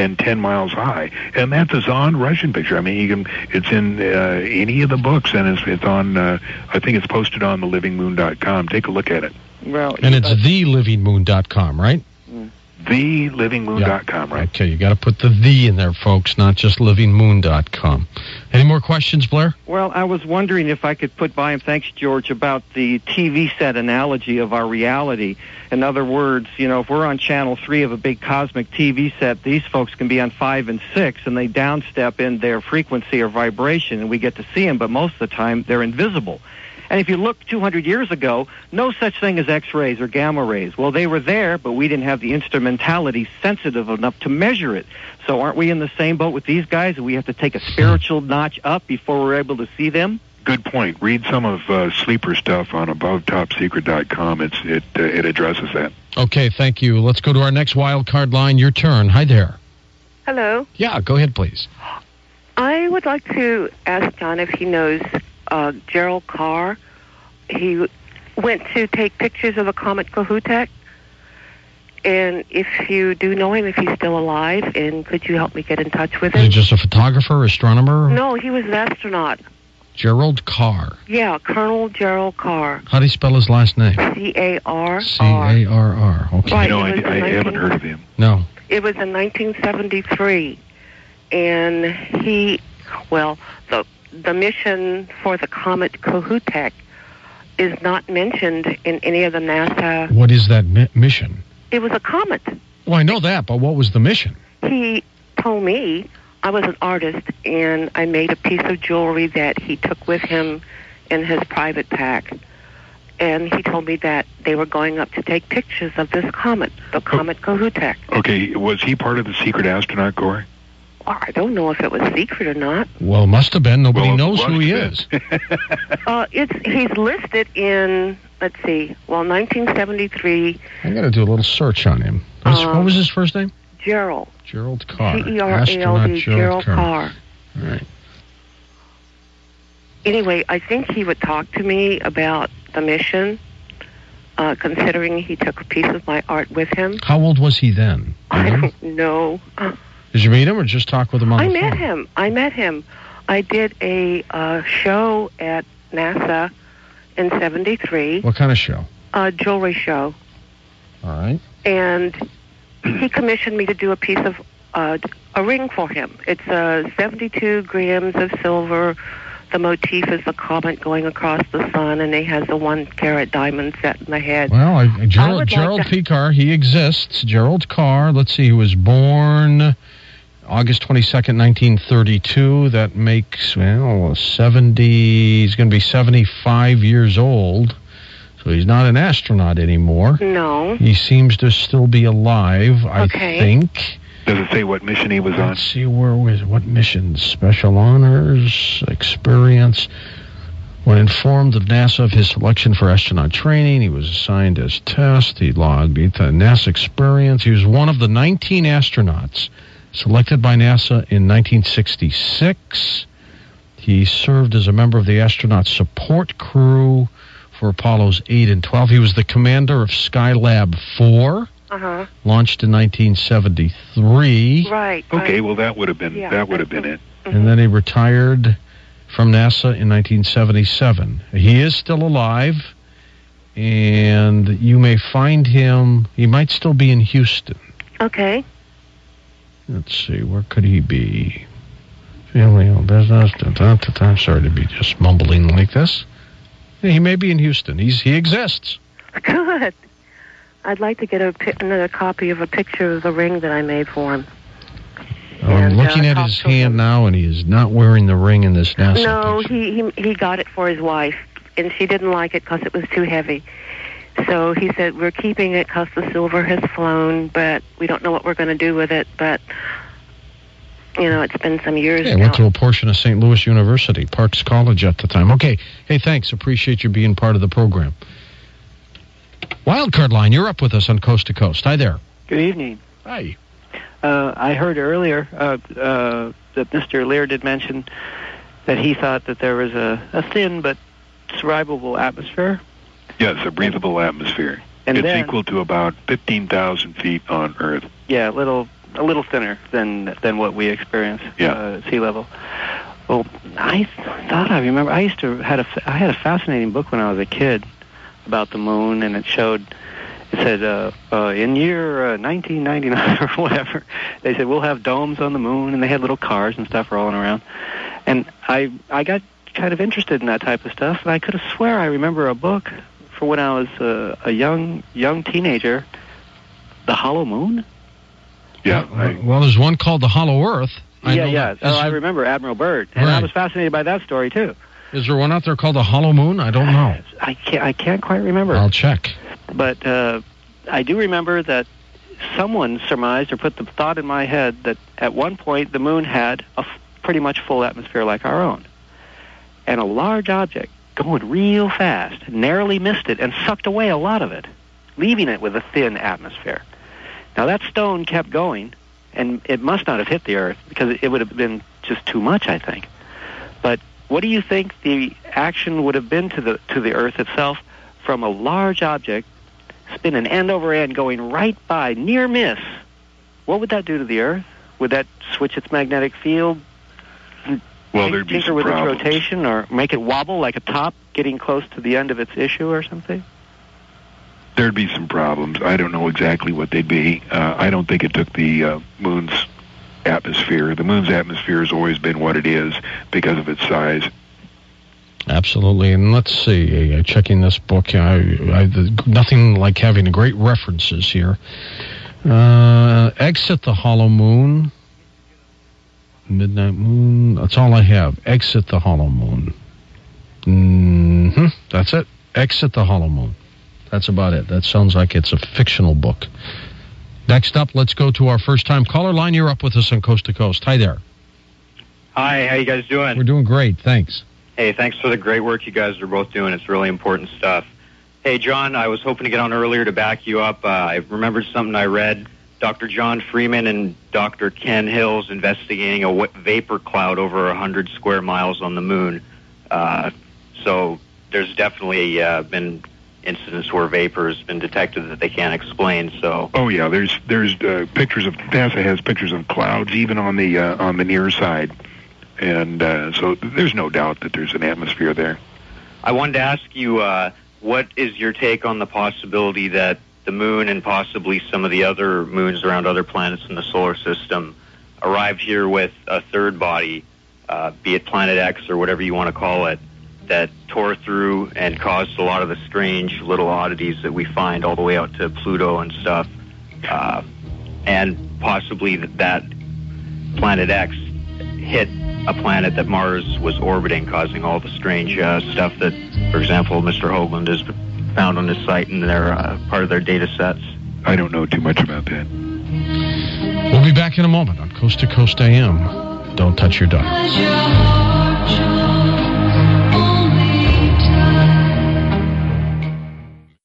and 10 miles high. And that's a Zond Russian picture. I mean, it's in any of the books, and it's on, I think it's posted on thelivingmoon.com. Take a look at it. Well, and it's thelivingmoon.com, right? thelivingmoon.com, right? Okay, you got to put the "the" in there, folks, not just livingmoon.com. Any more questions, Blair? Well, I was wondering if I could put by him, thanks, George, about the TV set analogy of our reality. In other words, if we're on channel 3 of a big cosmic TV set, these folks can be on 5 and 6, and they downstep in their frequency or vibration, and we get to see them, but most of the time they're invisible. And if you look 200 years ago, no such thing as X-rays or gamma rays. Well, they were there, but we didn't have the instrumentality sensitive enough to measure it. So aren't we in the same boat with these guys? We have to take a spiritual notch up before we're able to see them? Good point. Read some of Sleeper stuff on AboveTopSecret.com. It addresses that. Okay, thank you. Let's go to our next wild card line. Your turn. Hi there. Hello. Yeah, go ahead, please. I would like to ask John if he knows Gerald Carr. He went to take pictures of the comet Kohoutek, and if you do know him, if he's still alive, and could you help me get in touch with him? Is he just a photographer, astronomer? No, he was an astronaut. Gerald Carr. Yeah, Colonel Gerald Carr. How do you spell his last name? C-A-R-R. C-A-R-R. Okay. Right, I haven't heard of him. No. It was in 1973, and the mission for the comet Kohoutek is not mentioned in any of the NASA. What is that mission? It was a comet. Well, I know that, but what was the mission? He told me, I was an artist, and I made a piece of jewelry that he took with him in his private pack. And he told me that they were going up to take pictures of this comet, the comet Kohoutek. Okay, was he part of the secret astronaut corps? Well, I don't know if it was secret or not. Well, must have been. Nobody knows who he is. He's listed in, 1973. I got to do a little search on him. What was his first name? Gerald. Gerald Carr. G-E-R-A-L-D, Gerald Carr. All right. Anyway, I think he would talk to me about the mission, considering he took a piece of my art with him. How old was he then? I don't know. Did you meet him or just talk with him on the phone? I met him. I did a show at NASA in 73. What kind of show? A jewelry show. All right. And he commissioned me to do a piece of a ring for him. It's 72 grams of silver. The motif is the comet going across the sun, and he has a 1-carat diamond set in the head. Well, Gerald P. Carr, he exists. Gerald Carr, let's see, he was born August 22nd, 1932. That makes, 70, he's going to be 75 years old. So he's not an astronaut anymore. No. He seems to still be alive, I think. Does it say what mission he was on? Let's see, what mission? Special honors, experience. When informed of NASA of his selection for astronaut training, he was assigned as test. He logged NASA experience. He was one of the 19 astronauts selected by NASA in 1966. He served as a member of the astronaut support crew for Apollos 8 and 12. He was the commander of Skylab 4. Launched in 1973. Right. Okay, well that would have been it. Mm-hmm. And then he retired from NASA in 1977. He is still alive, and you may find him. He might still be in Houston. Okay. Let's see, where could he be? Family owned business. I'm sorry to be just mumbling like this. He may be in Houston. He exists. Good. I'd like to get another copy of a picture of the ring that I made for him. I'm looking at his hand now, and he is not wearing the ring in this NASA picture. He got it for his wife, and she didn't like it because it was too heavy. So he said, we're keeping it because the silver has flown, but we don't know what we're going to do with it. But, it's been some years now. I went to a portion of St. Louis University, Parks College at the time. Okay. Hey, thanks. Appreciate you being part of the program. Wildcard Line, you're up with us on Coast to Coast. Hi there. Good evening. Hi. I heard earlier that Mr. Lear did mention that he thought that there was a thin but survivable atmosphere. Yes, a breathable atmosphere. And it's then, equal to about 15,000 feet on Earth. Yeah, little a little thinner than what we experience at sea level. Well, I remember I had a fascinating book when I was a kid about the moon, and it said in year 1999 or whatever, they said we'll have domes on the moon, and they had little cars and stuff rolling around. And I got kind of interested in that type of stuff, and I could have swear I remember a book for when I was a young teenager, The Hollow Moon. Yeah. Well, there's one called The Hollow Earth. I remember Admiral Byrd, and I was fascinated by that story too. Is there one out there called The Hollow Moon? I don't know. I can't quite remember. I'll check. But I do remember that someone surmised or put the thought in my head that at one point the moon had a pretty much full atmosphere like our own, and a large object going real fast narrowly missed it and sucked away a lot of it, leaving it with a thin atmosphere. Now that stone kept going, and it must not have hit the Earth because it would have been just too much, I think. But what do you think the action would have been to the Earth itself from a large object spinning end over end going right by, near miss? What would that do to the Earth? Would that switch its magnetic field? Well, there'd be some with problems. its rotation, or make it wobble like a top getting close to the end of its issue or something? There'd be some problems. I don't know exactly what they'd be. I don't think it took the moon's atmosphere. The moon's atmosphere has always been what it is because of its size. Absolutely. And let's see, checking this book, nothing like having great references here. Exit the Hollow Moon. Midnight Moon. That's all I have. Exit the Hollow Moon. That's it. Exit the Hollow Moon. That's about it. That sounds like it's a fictional book. Next up, let's go to our first-time caller line. You're up with us on Coast to Coast. Hi there. Hi, how you guys doing? We're doing great, thanks. Hey, thanks for the great work you guys are both doing. It's really important stuff. Hey, John, I was hoping to get on earlier to back you up. I remembered something I read. Dr. John Freeman and Dr. Ken Hills investigating a vapor cloud over 100 square miles on the moon. So there's definitely been incidents where vapor has been detected that they can't explain. So. Oh yeah, there's pictures of NASA has pictures of clouds even on the near side, and so there's no doubt that there's an atmosphere there. I wanted to ask you, what is your take on the possibility that the moon and possibly some of the other moons around other planets in the solar system arrived here with a third body, be it Planet X or whatever you want to call it, that tore through and caused a lot of the strange little oddities that we find all the way out to Pluto and stuff, and possibly that Planet X hit a planet that Mars was orbiting, causing all the strange stuff that, for example, Mr. Hoagland has found on his site and their part of their data sets. I don't know too much about that. We'll be back in a moment on Coast to Coast AM. Don't touch your dial.